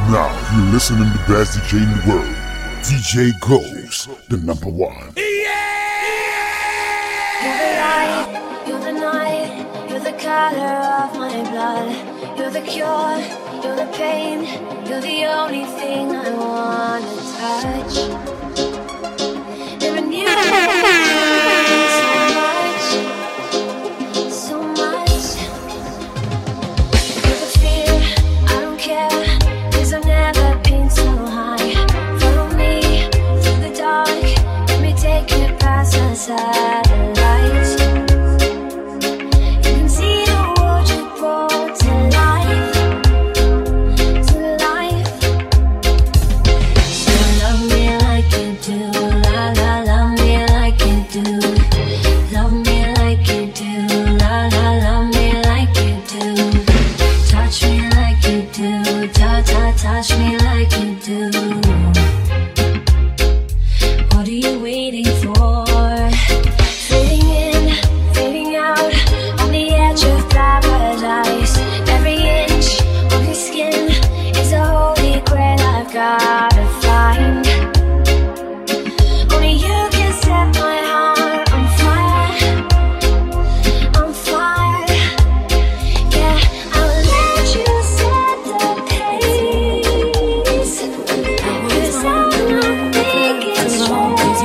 Now you're listening to the best DJ in the world, DJ Ghost, the number one. You're the light, you're the night, you're the color of my blood. You're the cure, you're the pain, you're the only thing I wanna touch. Never knew so much. You're the fear, I don't care, 'cause I've never been so high. Follow me through the dark, let me take you past the satellites. You can see the world you brought to life, to life. So love me like you do, la la, love me like you do. Love me like you do, la la, love me like you do. Touch me like you do, touch me like you do. What are you waiting for? Fading in, fading out, on the edge of paradise. Every inch of your skin is a holy grail I've gotta find. Only you can set my heart on fire, on fire. Yeah, I'll let you set the pace. 'Cause I'm not thinking straight.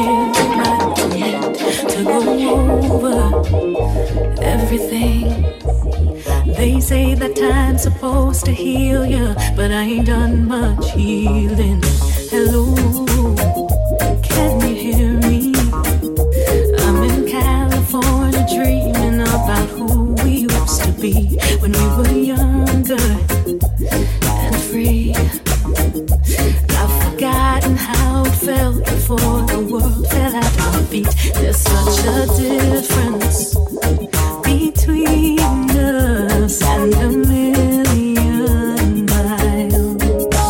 To go over everything. They say that time's supposed to heal you, but I ain't done much healing. Hello, can you hear me? I'm in California dreaming about who we used to be when we were younger and free. I've forgotten how it felt before the world fell at our feet. There's such a difference between us and a million miles.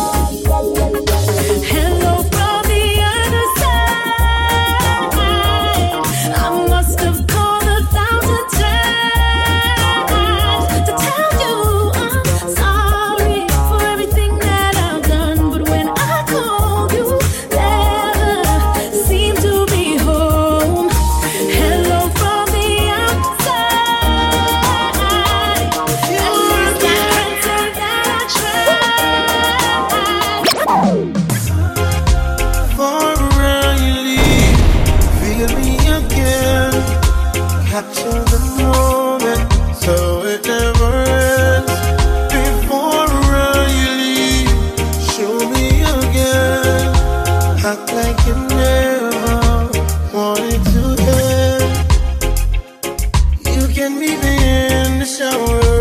Hello from the other side. I must have called 1,000 times to tell you I'm sorry for everything that I've done. But when I called, you never seemed to be home. Hello from the outside. At least I can say that I tried. For really, feel me again. Capture the moment so it never ends. Before you leave, show me again. Act like you never wanted to end. You can meet me in the shower.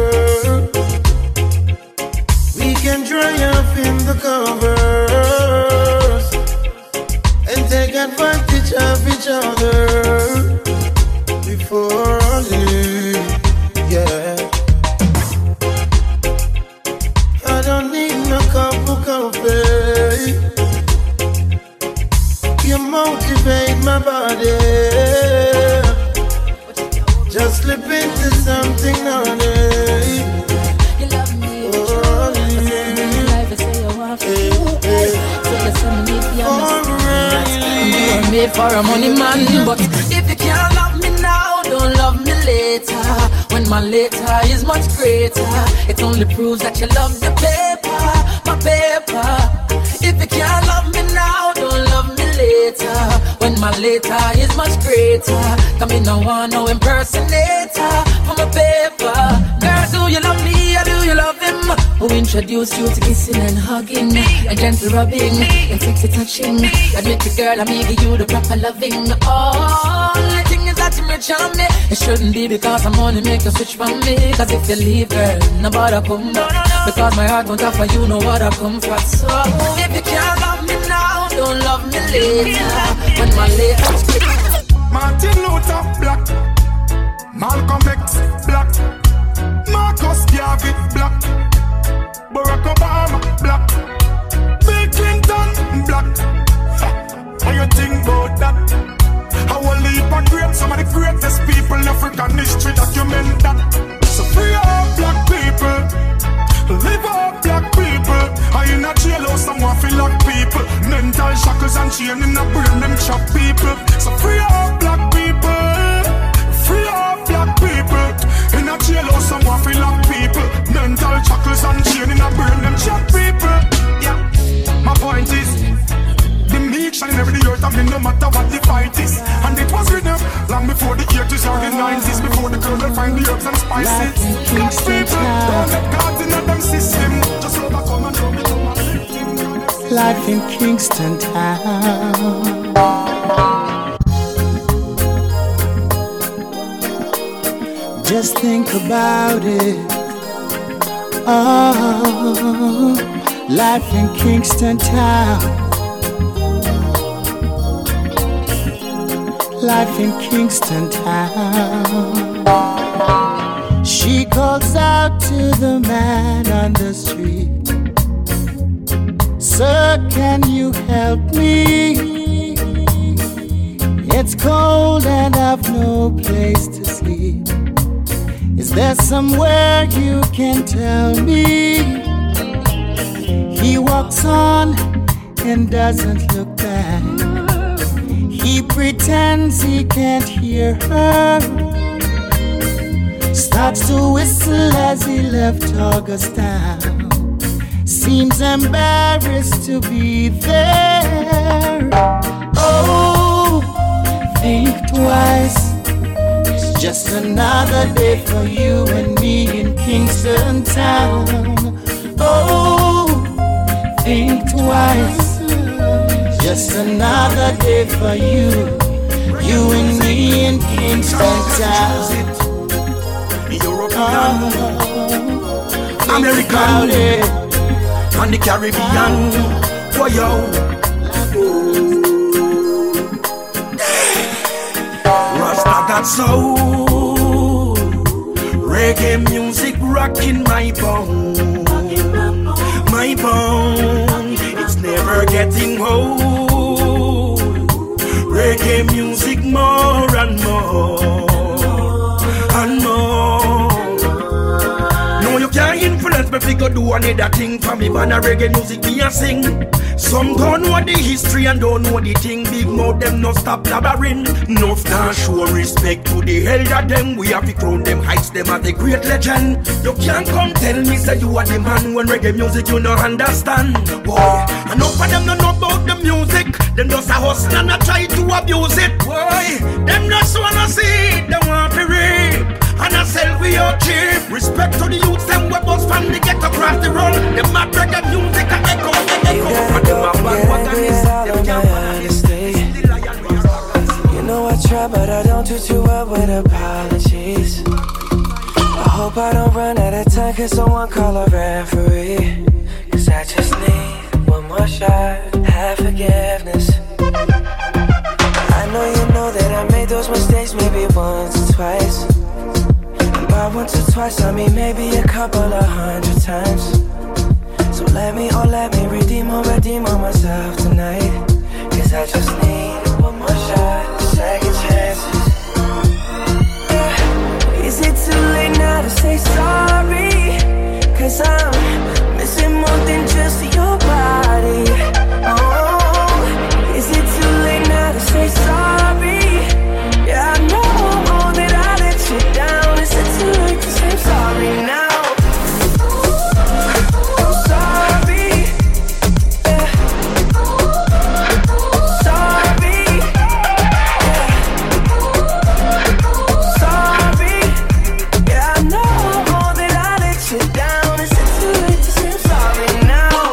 We can dry up in the covers and take advantage of each other before I leave. Yeah, I don't need no cup of coffee. You motivate my body. Just slip into something naughty. You love me, Oh, life is say you want to. So you send me the really. made for a money man, but if you can't love me now, don't love me later. When my later is much greater, it only proves that you love the paper, my paper. If you can't love me now, don't love me later. When my later is much greater, come in now want no impersonator for my paper. Girl, do you love me or do you love him? Who introduced you to kissing and hugging, and gentle rubbing, and sexy touching? Admit it, girl, I'm give you the proper loving. All the thing is that you rich on me. It shouldn't be because I'm only make you switch from me. Cause if you leave, girl, nobody come back. Because my heart won't offer you no what I come from. So if you can't love me now, don't love me later. When my later's Martin Luther black, Malcolm X black, Marcus Garvey black, Barack Obama black, Bill Clinton black. How you think about that? How a leap of great, some of the greatest people in African history document that. So free all black people, live all black people. I in a jail someone feel like people. Mental shackles and chain in the brain, them chop people. So free up black people. Free up black people. In a jail house, someone feel like people. Mental shackles and chain in the brain, them chop people. Yeah, my point is, the meek shall never the earth of me, no matter what the fight is. And it was written long before the 80s or the 90s, before the colonel find the herbs and spices. Black people, don't let God in them system. Just overcome and don't become a victim. Life in Kingston town. Just think about it. Oh, life in Kingston town. Life in Kingston town. She calls out to the man on the street. Sir, can you help me? It's cold and I've no place to sleep. Is there somewhere you can tell me? He walks on and doesn't look back. He pretends he can't hear her. Starts to whistle as he left Augustown. Seems embarrassed to be there. Oh, think twice. It's just another day for you and me in Kingston town. Oh, think twice. Just another day for you, you and me in Kingston town. European, American, and the Caribbean. Boy, yo. Rasta got soul. Reggae music rocking my bone. My bone, it's never getting old. Reggae music more and more and more. No, you can't influence me, figure do another thing for me. Man, a reggae music me a sing. Some don't know the history and don't know the thing. Big mouth them no stop blabbering. Enough now show respect to the elder them. We have to crown them, heights them as a great legend. You can't come tell me say you are the man when reggae music you no understand. Boy, enough of them don't know about the music. Them just a hustle and a try to abuse it. Boy, them just wanna see it, them want to rape. And I sell we your cheap. Respect to the youths, them we bust from the ghetto across the road. Them mad reggae music and echo, echo. And them a bad wagonist, them can't manage. You know I try, but I don't do too well with apologies. I hope I don't run out of time, cause someone call a referee. Cause I just need one more shot, have forgiveness. I know you know that I made those mistakes maybe once or twice. By once or twice, I mean maybe a couple of 100 times. So let me redeem or myself tonight. Cause I just need one more shot, second chances. Yeah. Is it too late now to say sorry? Cause I'm missing more than just your body. Oh, is it too late now to say sorry? Yeah, I know that I let you down. Is it too late to say sorry now? I'm sorry. Yeah. Sorry. Yeah. Sorry. Yeah, I know that I let you down. Is it too late to say sorry now?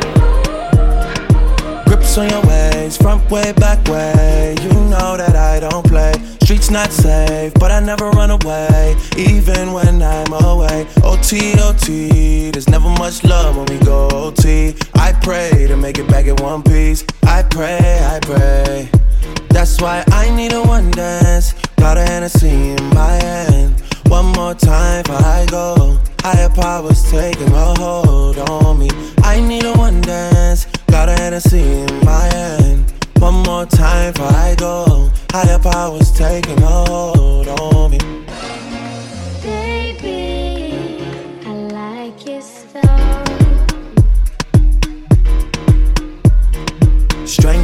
Grips on your ways, front way, back way. You know that I don't play. Streets not safe, but I never run away, even when I'm away. OT, OT, there's never much love when we go OT. I pray to make it back in one piece. I pray. That's why I need a one dance. Got a Hennessy in my hand. One more time before I go. Higher powers taking a hold on me. I need a one dance. Got a Hennessy in my hand. One more time before I go. Higher powers taking a hold on me. Baby, I like your so.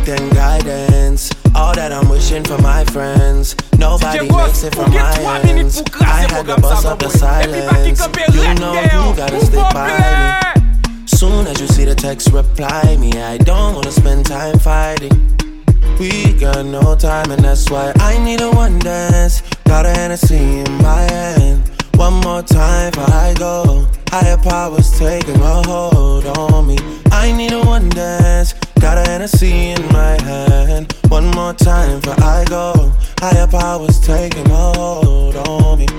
strength and guidance. All that I'm wishing for my friends. Nobody makes it from my ends. I had to bust up the silence. You know you gotta stick by me. Soon as you see the text, reply me. I don't wanna spend time fighting. We got no time and that's why I need a one dance. Got a Hennessy in my hand. One more time before I go. Higher powers taking a hold on me. I need a one dance. Got a Hennessy in my hand. One more time before I go. Higher powers taking a hold on me.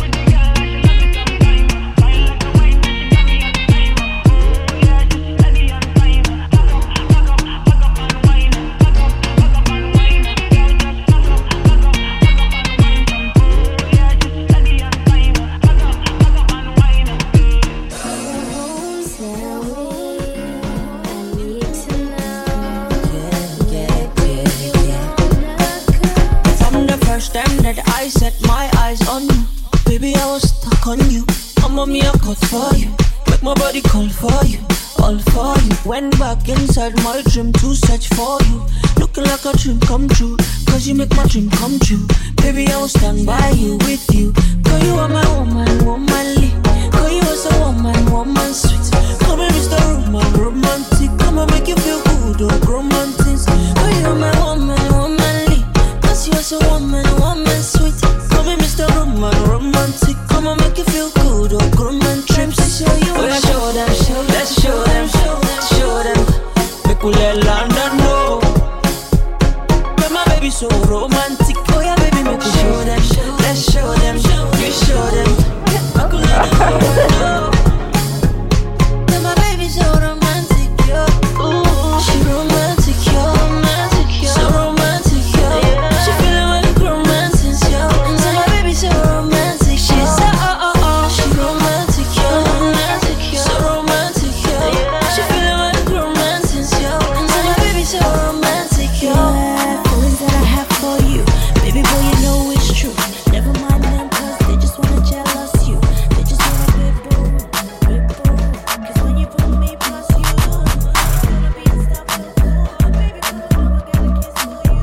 That I set my eyes on you. Baby, I was stuck on you. I'm on me a cut for you. Make my body call for you. All for you. Went back inside my dream to search for you. Looking like a dream come true. Cause you make my dream come true. Baby, I will stand by you, with you. Cause you are my woman, womanly. Cause you are so woman, woman sweet. Come and Mr. Roman, romantic. Come and make you feel good, oh, romantic. Cause you are my woman, womanly. Cause you are so woman, woman sweet. Come and Mr. Roman, romantic. Come and make you feel good, oh, romantic. Trips to show you. Oh, yeah, show them, let's show them, show them. Make we let London know. But my baby so romantic. Oh yeah, baby, make we show them, let's show them, you show them. Make we let them know. But my baby so romantic, yo. Ooh, she romantic, yo, romantic, yo. So romantic, yo. She feeling like romantic, yo. So my baby so romantic, she's so she romantic, yo, romantic, yo. So romantic, yo. She feeling like romantic, yo. So my baby so romantic, yo. Feelings that I have for you, baby boy, you know it's true. Never mind them 'cause they just wanna jealous you. They just wanna be boo. 'Cause when you put me plus you, it's gonna be unstoppable. Baby, come on, I got a kiss for you.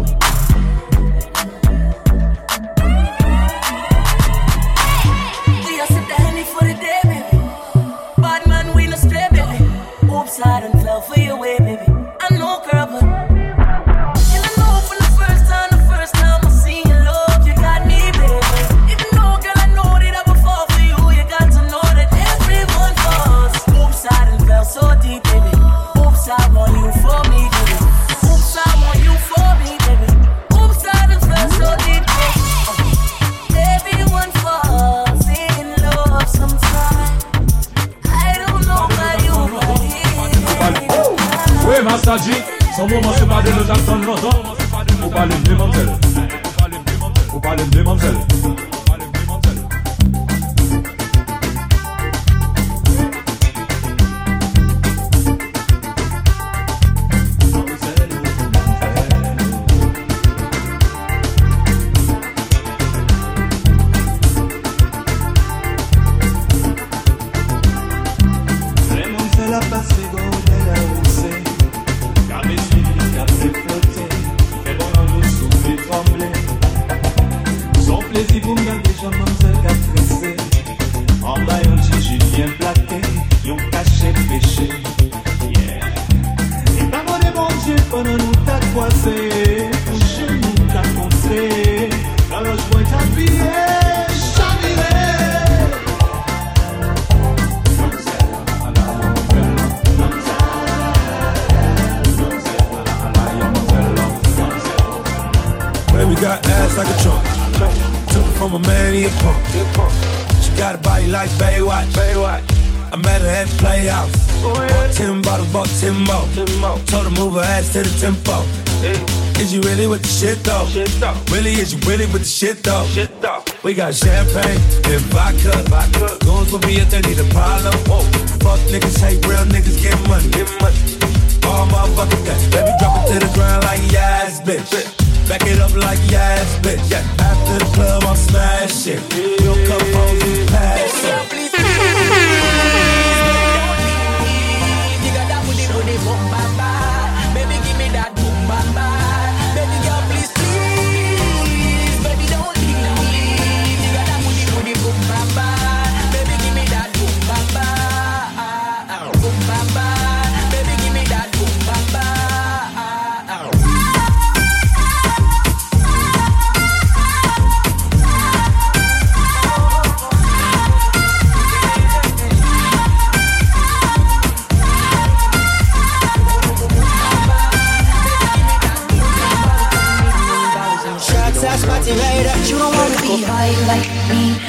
We are sit down for the day, baby. Bad man, we no stray, baby. Oops, I done fell for your way, baby. I know, girl, but and I know from the first time I seen your love, you got me, baby. Even though, girl, I know that I would fall for you, you got to know that everyone falls. Oops, I done fell so deep, baby. Oops, I want you for me, baby. Oops, I want you for me, baby. Oops, I done fell so deep, baby. Everyone falls in love sometimes. I don't know why you Oui, Master G, son moment c'est pas de le Jackson longtemps. Ou pas le démantel. Ou pas le démantel. La passe de la roussée. Café suivi, café flotté. Fait bon en nous souffler, trembler. Son plaisir pour me garder, j'en m'en qu'à tresser. En bas, yon tiji bien plaqué. Yon caché péché. Yeah. Et pas mon bon Dieu, pendant nous t'a croisé. Pour chez nous t'a contré. Dans le joint t'a pillé. Chaviré. Baby got ass like a trunk. Took it from a man, he a punk. She got a body like Baywatch. I met her at the Playhouse. Bought 10 bottles, bought 10 more. Told her move her ass to the tempo. Is you really with the shit though? Really, is you really with the shit though? We got champagne and vodka. Goons will be if they need a problem. Fuck niggas, hate real niggas, get money. All motherfuckers got. Baby, drop it to the ground like yes, bitch. Back it up like yes, bitch. Yeah. After the club, I'll smash it. We'll come home and pass it. Baby, give me that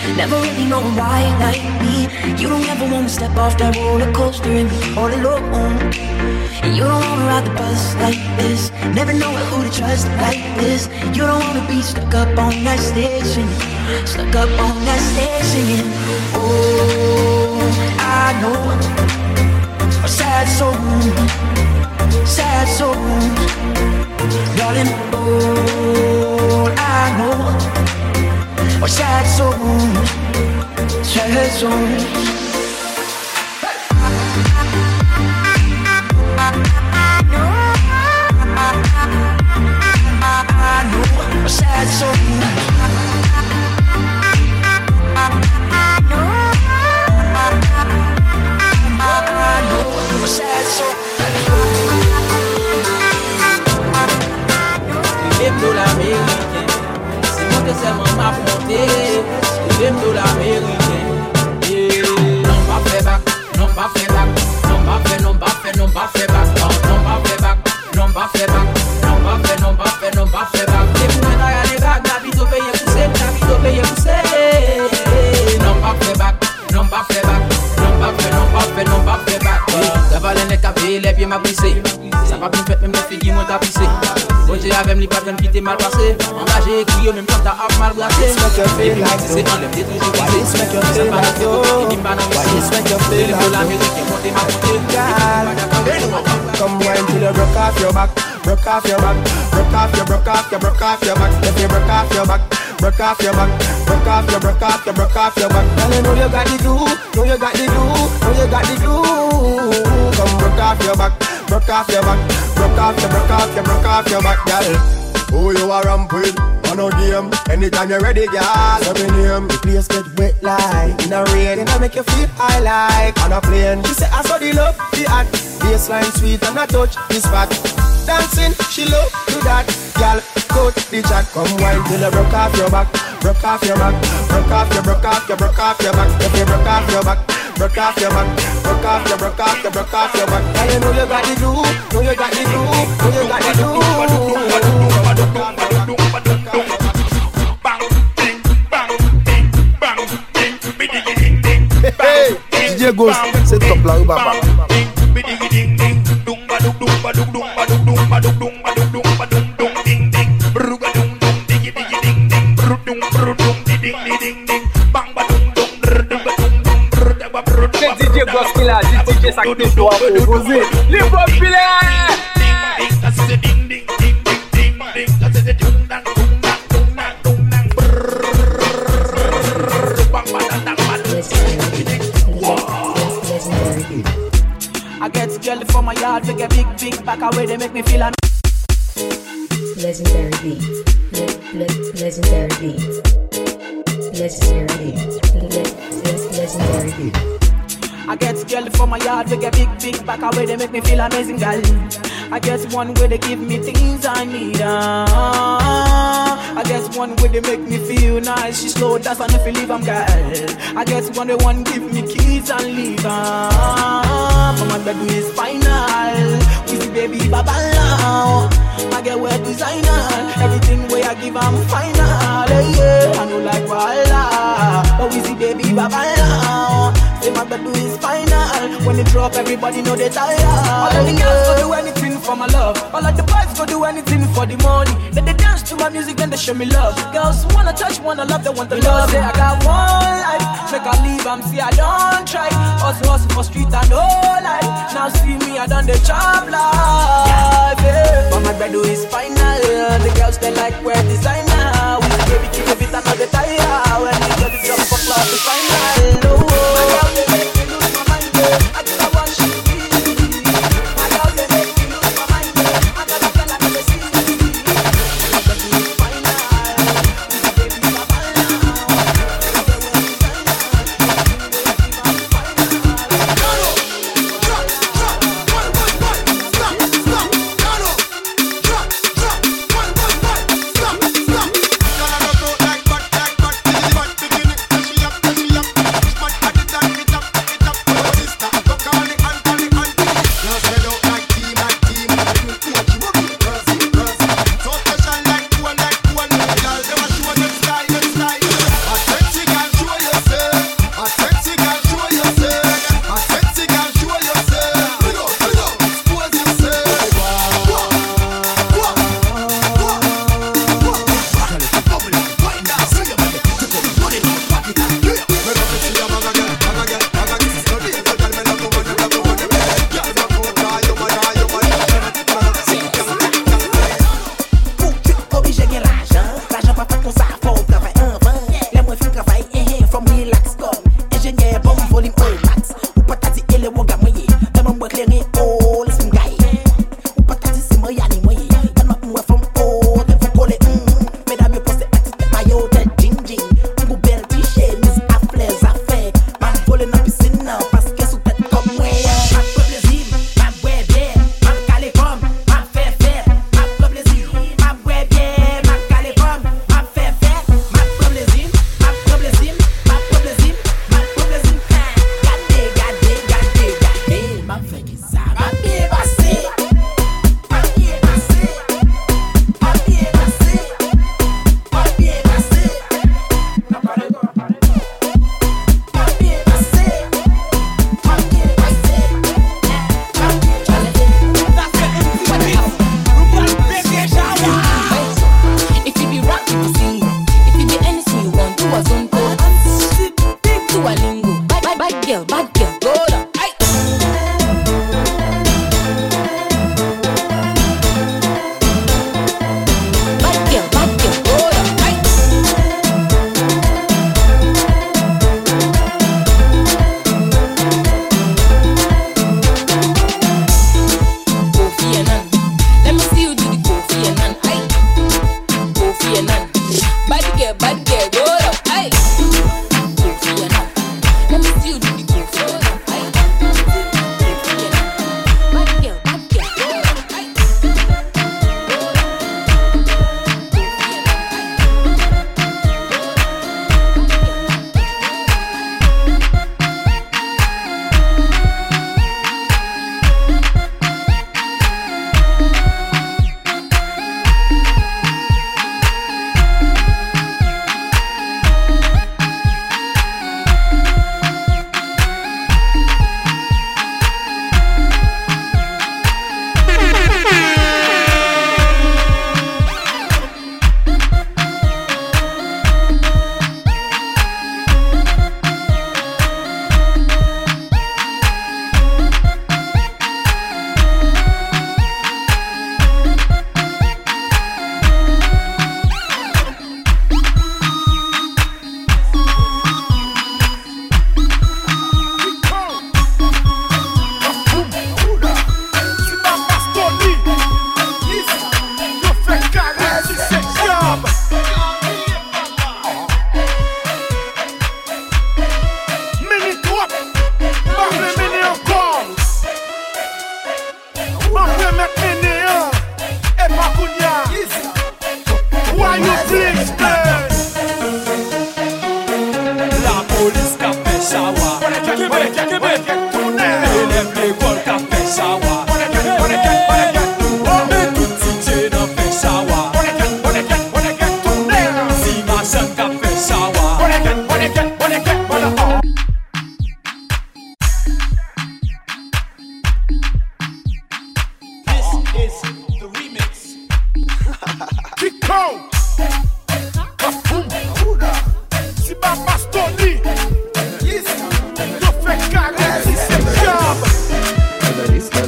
Never really know why like me. You don't ever wanna step off that roller coaster and be all alone. You don't wanna ride the bus like this. Never know who to trust like this. You don't wanna be stuck up on that station. Stuck up on that station. Oh, I know a sad soul, sad soul, darling. Oh, I know a sad soul, sad soul. Sad soul. Sad soul. Lève-nous l'américain, c'est moi que seulement m'affronter. Lève-nous l'américain. Non pas fait back, non pas fait back, non pas fait, non pas fait, non pas fait back, non pas fait back, non pas fait back, non pas fait, non pas fait, non pas fait back. Les pieds m'a brisé, ça va bien fait même les filles m'ont tapissé. Bon j'ai avec lui pas de quitter mal passé. Engagé écrit même quand t'as mal glacé. C'est enlève des toujours brisé. Ça va la faire il pas dans mes c'est le l'américain monter ma Come wine till you broke off your back, broke off your back, broke off your, broke off your, broke off your back. If you broke off your back, broke off your back, broke off your, broke off your, broke off your back. Girl, you know you got the glue, know you got the glue, know you got the glue. Come broke off your back, broke off your back, broke off your, broke off your, broke off your back, girl. Who you are ramp with? On no game. Anytime you're ready, girl. Let me name. The place get wet like in a rain, and I make you feel high like on a plane. She say I saw the love, the act, baseline sweet and I touch this spot. Dancing, she love do that, girl. Coat the chat, come wine till you broke off your back, broke off your back, broke off your, broke off your, broke off your back. If you broke off your back, broke off your back, broke off your, broke off your, broke off your back. And you know you got the glue, know you got the glue, know you got the glue. Hey, DJ Ghost, c'est top là, baba. C'est DJ Ghost qui l'a dit, DJ ça que tu dois proposer. Les populaires. I get jelly from my yard, they get big back away, they make me feel like legendary beat, legendary beat, legendary beat, legendary beat. I get jelly from my yard, they get big back away, they make me feel amazing, girl. I get one way they give me things I need. I get one way they make me feel nice. She slow, that's why if you leave, I'm girl. I get one way one give me keys and leave. For my bed is final. We see baby baba now. I get wear designer. Everything way I give, I'm final. Yeah, I know like Walla. But we see baby baba now. Say my bed is final. When it drop, everybody know they tired. All of the girls go do anything for my love. All of the boys go do anything for the money. Then they dance to my music, then they show me love. Girls wanna touch, wanna love, they want the love. Say I got one life, make I leave, I'm see I don't try. Hustle for street and all life. Now see me, I done the job life. Yeah. But my bed is final. The girls they like wear designer. We the baby give it another tire. When we get it drop for club, it's final. Oh, my girl they make me lose my mind. I just want she.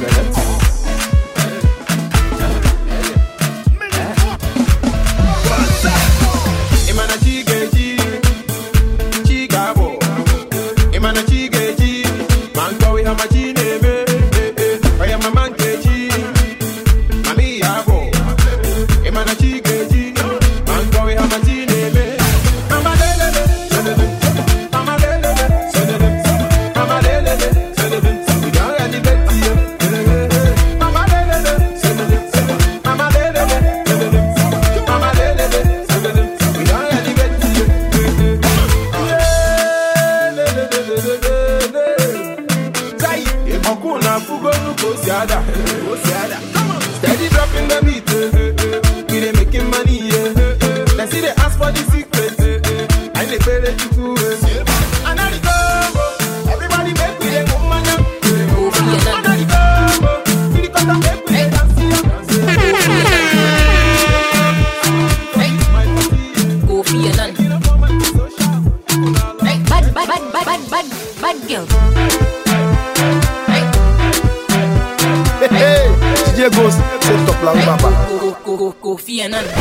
Steady dropping the beat, we dey making money, yeah. They see they ask for the secret, and they pay the people. And I go, everybody make we dey go man up. And I go, we dey cut and make we dey dance. Go for your land. Bad girl. Hey, DJ Ghost, c'est top là, oui, papa. Go for your land.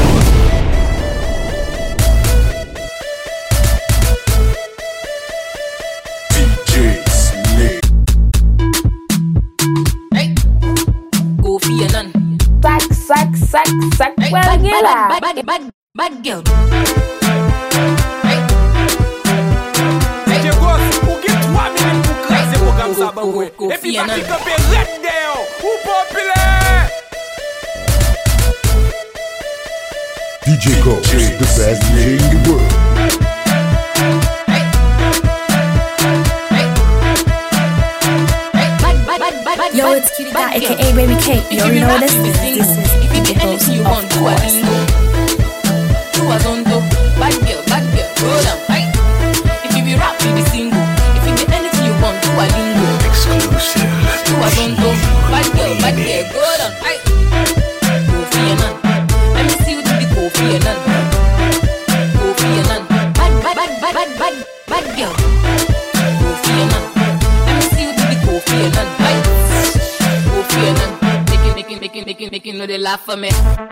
DJ Snake. Go for your land. Sack, well, Bad girl. DJ Ghost, who get 3 minutes pour craser vos gammes ça bangoué. Et puis pas qui camper red there, ou populaire. DJ Ghost, the best DJ in the world. Yo, it's Cutie Dot, aka Baby Kate. You already know what this is. This is DJ Ghost, of course. Bad girl, go down, right? If you be rap, you be single. If you get anything you want, do a lingo. Exclusive. Do a zonto. Bad girl, go down, right? Go for your nan. Let me see you do the go for your nan. Go for your nan. Bad girl. Go for your nan. Let me see you do the go for your nan, right? Go for your nan. Making, no they laugh for me.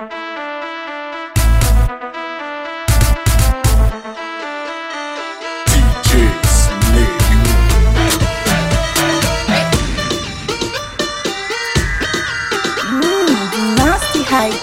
Nasty Heidi.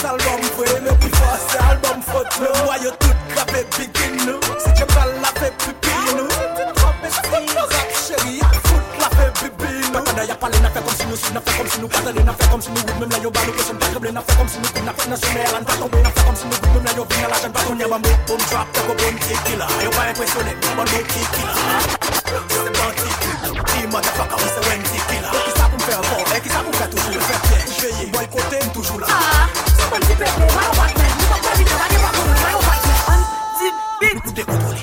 album fwe, me pi fase album fote. Me mwa yo tout kape begin nou. Si je pral la fe pipi nou. Rap chéri, foot la fe pipi nou. Quand y'a parlé, n'a fait comme si nous, n'a fait comme si nous, parlé, n'a fait comme si nous, même là yo balou, personne pas tremblé, n'a fait comme si nous, n'a fait national, n'a pas tombé, n'a fait comme si nous, même là yo vina la jeune pas qu'on y a bambou, boom drop, t'as go bon killer. Yo pas impressionné, bon killer. C'est bon killer, motherfucker, we say when killer. Qui ça pour me faire fort, qui ça pour me faire toujours le faire piège. Veillé, boy côté, toujours là. C'est pas le petit pépé, moi on va te mettre, nous pas pas vite, on va pas courir, moi on va te mettre. Vite, vous décontrôlez.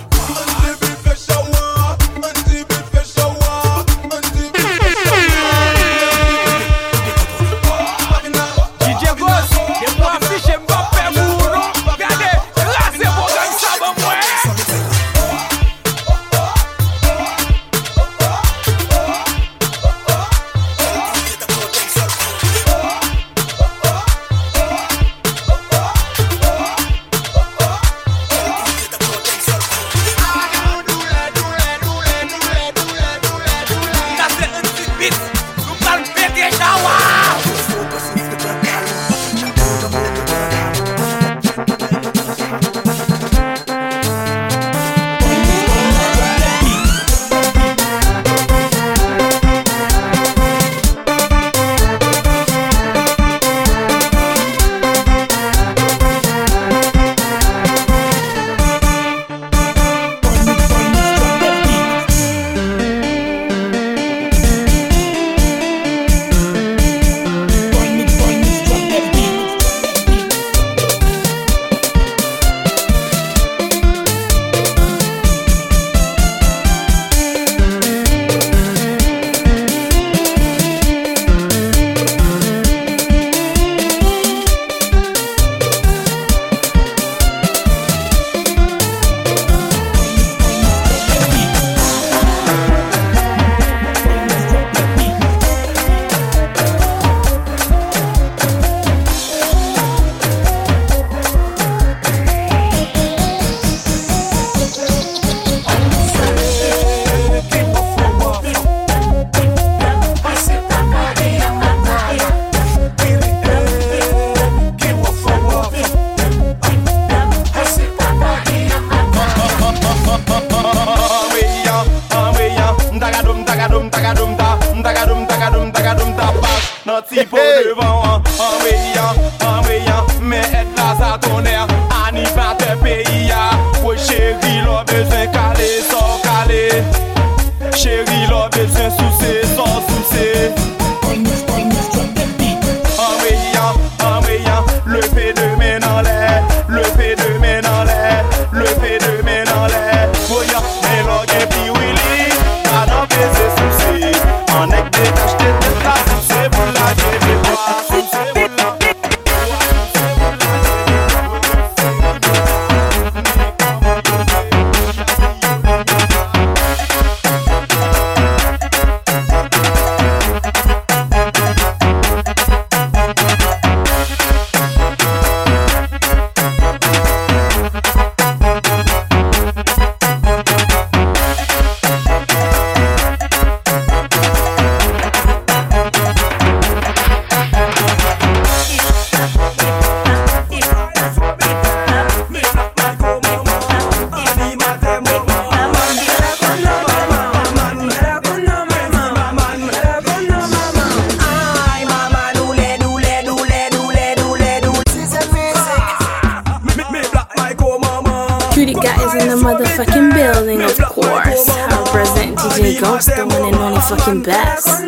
Motherfucking building, of course. I represent DJ Ghost, the one and only fucking best.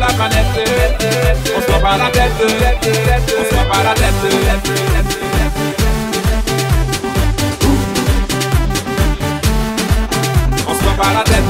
la canette. On se prend pas la tête. On se prend pas la tête. On se prend pas la tête.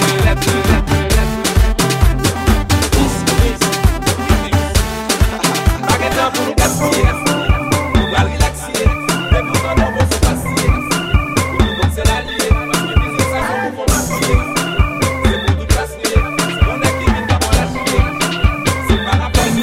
Pas qu'être pour nous gaspiller. On va relaxer. Mais pour qu'on en se passer. C'est la liée. Parce que les ça sont pour masquer. C'est pour tout passer. On est qui vite à lâcher. C'est pas la peine de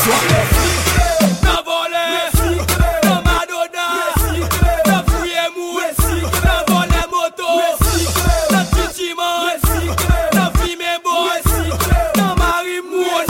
Dans volet, dans Madonna, dans Fouillé Mou, dans volet moto, dans Titiman, dans Fimé Boy, dans Marie Moon.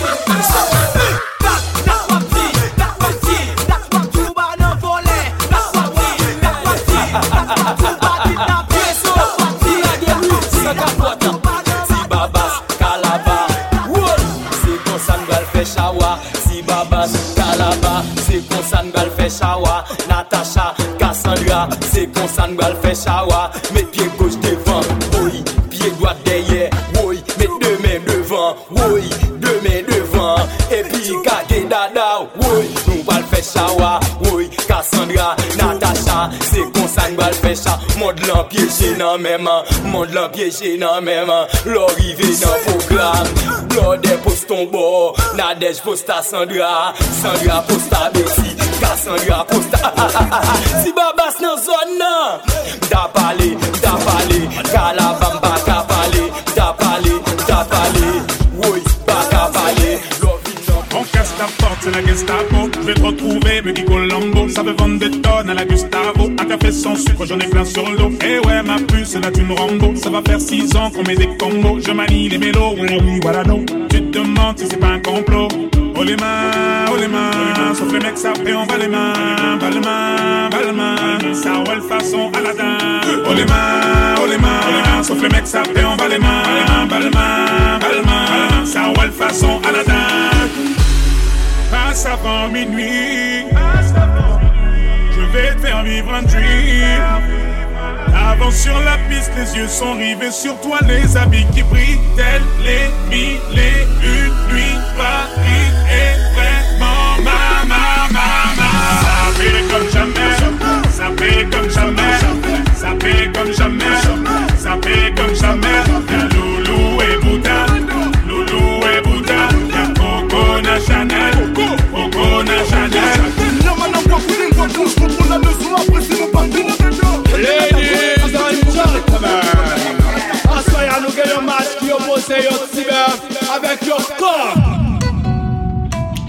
Si Babas, Calaba, c'est qu'on s'en va le faire chawa. Natacha, Cassandra, c'est qu'on s'en va le faire chawa. Mes pieds gauche devant, oui, pieds droit derrière, oui, mes deux mains devant, oui, deux mains devant. Et puis Kake Dada, oui, nous va le faire chawa, oui, Cassandra, Natacha, c'est qu'on s'en va le faire chawa. Monde l'empiégé dans même, monde l'empiégé dans même. L'arrivée dans le programme, l'ordre des postes tombeaux, Nadège posta Sandra, Sandra posta Betty, Cassandra posta. Si Babas dans zone nan, da parler, Calabamba ka parler, da parler, oui, pas ka parler. On casse ta porte, c'est la Gestapo. Je vais te retrouver, me dit Colombo. Ça veut vendre des tonnes à la Gustavo. Un café sans sucre, j'en ai plein sur le dos. Eh ouais, ma puce, là tu me Rambo. Ça va faire 6 ans qu'on met des combos. Je manie les mélos, oui, voilà, non. Tu te demandes si c'est pas un complot. Oh les mains, sauf les mecs ça fait on va les mains. Ça roule façon Aladdin. Oh les mains, sauf les mecs ça fait on va les mains. Ça roule façon Aladdin. Passe avant minuit, je vais te faire vivre un dream. Avant sur la piste, les yeux sont rivés sur toi, les habits qui brillent, tels les mille et une nuits. Paris est vraiment ma. Ça fait comme jamais, ça fait comme jamais, ça fait comme jamais, ça fait comme jamais. Y'a Loulou et Bouddha, y'a Coco na Chanel, Coco na Chanel. Ladies and gentlemen, assoyez nous gagnons un match qui oppose votre cyber avec your corps.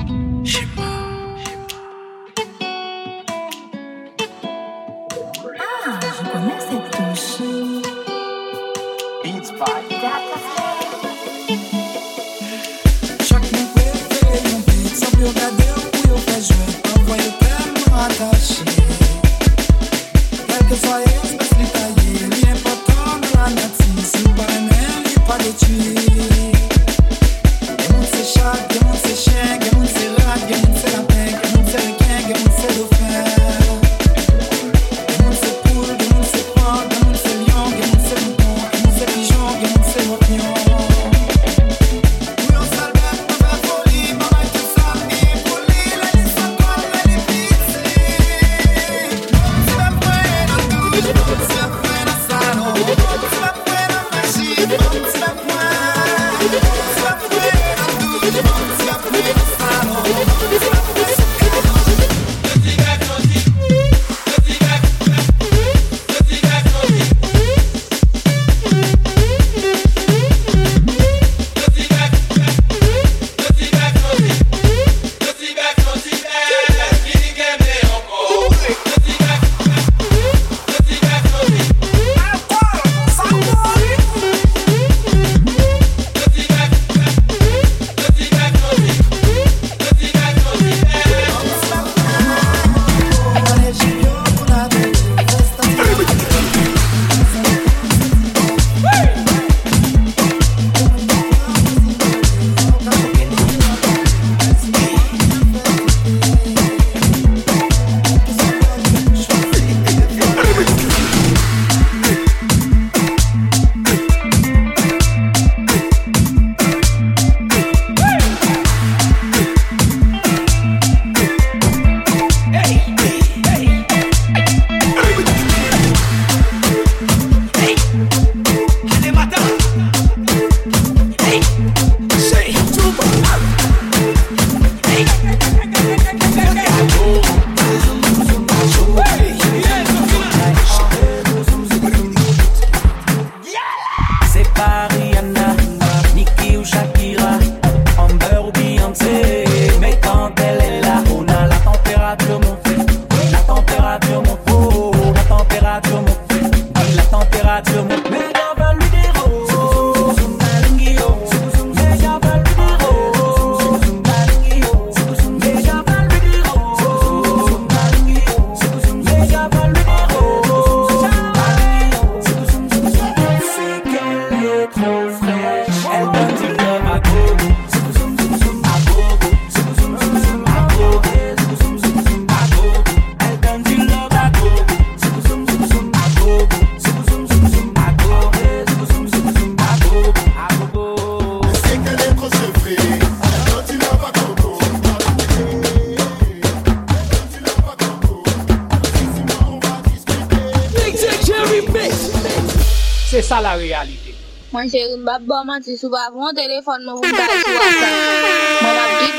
ça la réalité. Moi chérie, m'ba menti sou ba mon téléphone mon vous parler sur WhatsApp. Mon m'a dit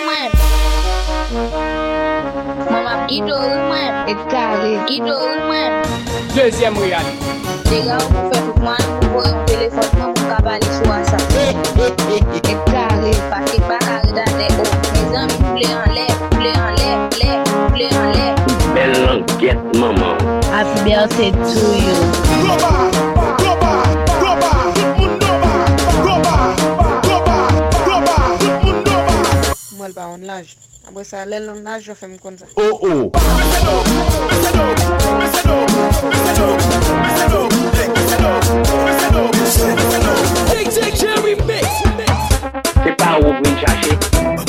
moi. Et carré, Deuxième réalité. Les gars, vous faites tout moi pour un téléphone pour parler sur WhatsApp. Et carré, parce que pas carré dans les hauts. Mes amis voulaient en l'air. Belle languette, maman. Happy birthday to you. Moi, le en l'âge. Après ça, l'âge, je fais comme ça. Oh oh. C'est pas où vous me cherchez.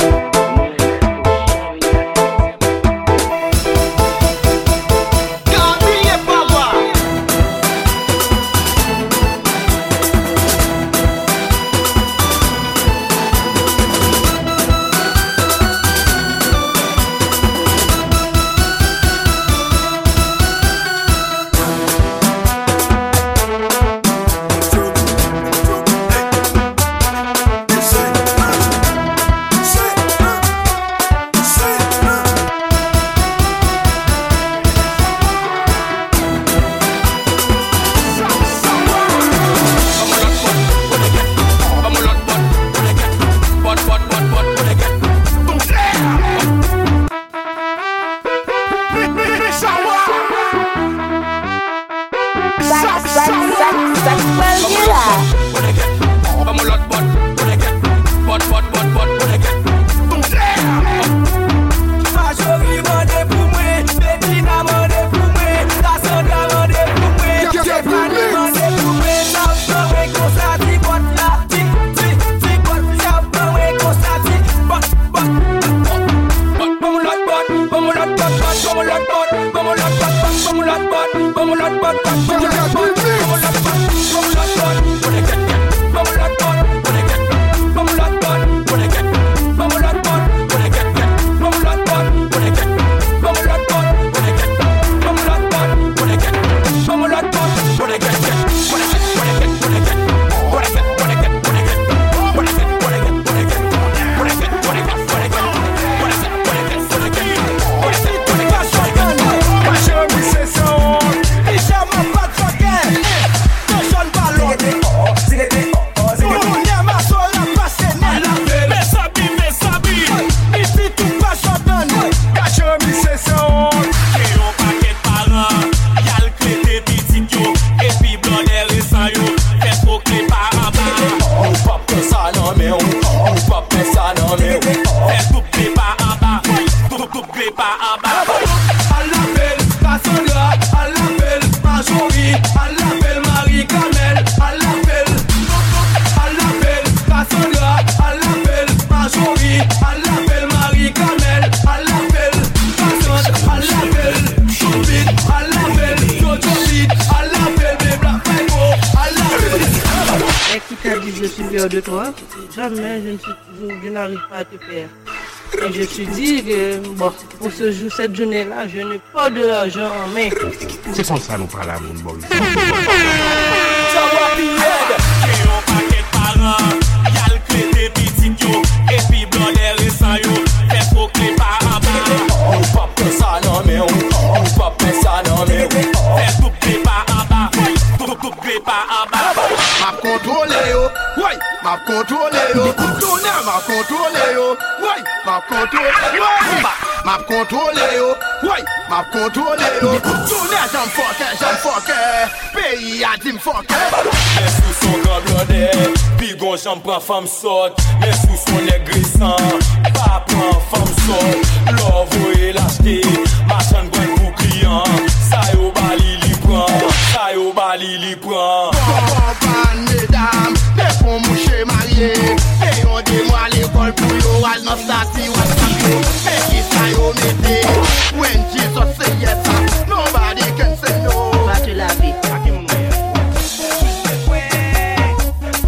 De toi, jamais je n'arrive pas à te faire. Et je me suis dit que, bon, pour cette journée-là, je n'ai pas de l'argent en main. C'est comme ça nous parlons à mon boy. M'a contrôlé yo, tourner m'a contrôlé yo, ouais, m'a contrôlé yo, ouais, m'a contrôlé yo, tourner j'aime fucker, pays a dit m'fucker. Mes sous sont grand blondé, bigon j'en prends femme saute, mes sous sont négrissants, pas prend femme saute, l'ouvre et l'acheter, machin bon pour client, ça yo bali li prend, ça yo bali li prend. Mesdames, les fonds mouchés mariés, et on dit moi l'école pour yo, al not stati, what yo, et qui ça yo mette, when Jesus say yes, nobody can say no. Va te laver.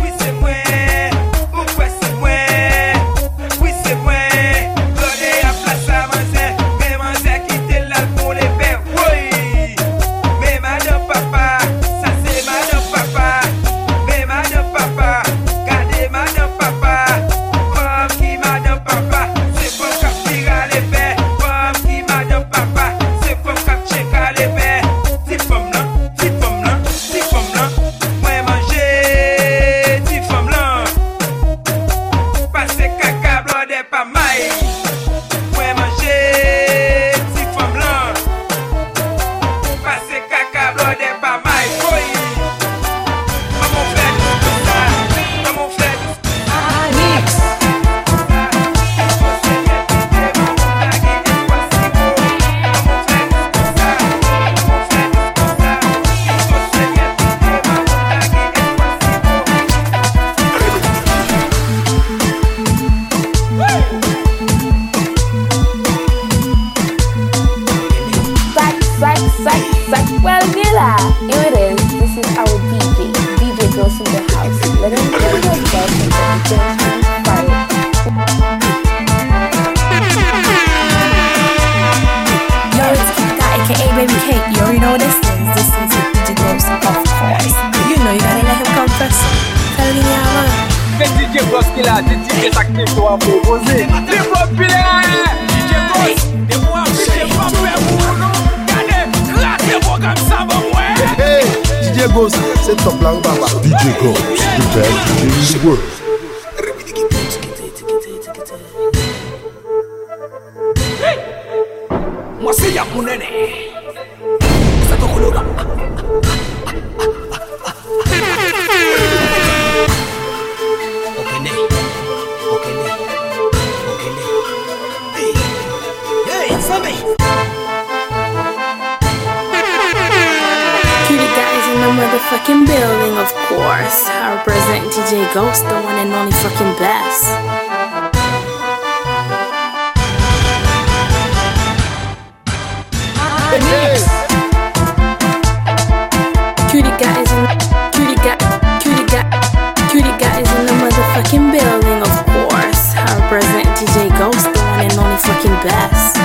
Oui c'est vrai, Here it is. This is our DJ Ghost in the house. Let him go to his bed and fire. Yo, it's Kika, aka Baby Kate. You already know what this is. This is DJ Ghost, of course. You know you gotta let him come first. Tell me how. C'est DJ Ghost qui l'a dit, DJ s'active pour proposer. Les populaires, DJ Ghost, et moi, DJ Popper, regardez, classez programme ça va ouais. Hey, DJ Ghost, c'est top là, papa. DJ Ghost, the best DJ in the world. Moi c'est Yakunene. Ça te coule là. Cutie guys in the motherfucking building, of course. I represent DJ Ghost, the one and only fucking best. Cutie guys in the motherfucking building, of course. I represent DJ Ghost, the one and only fucking best.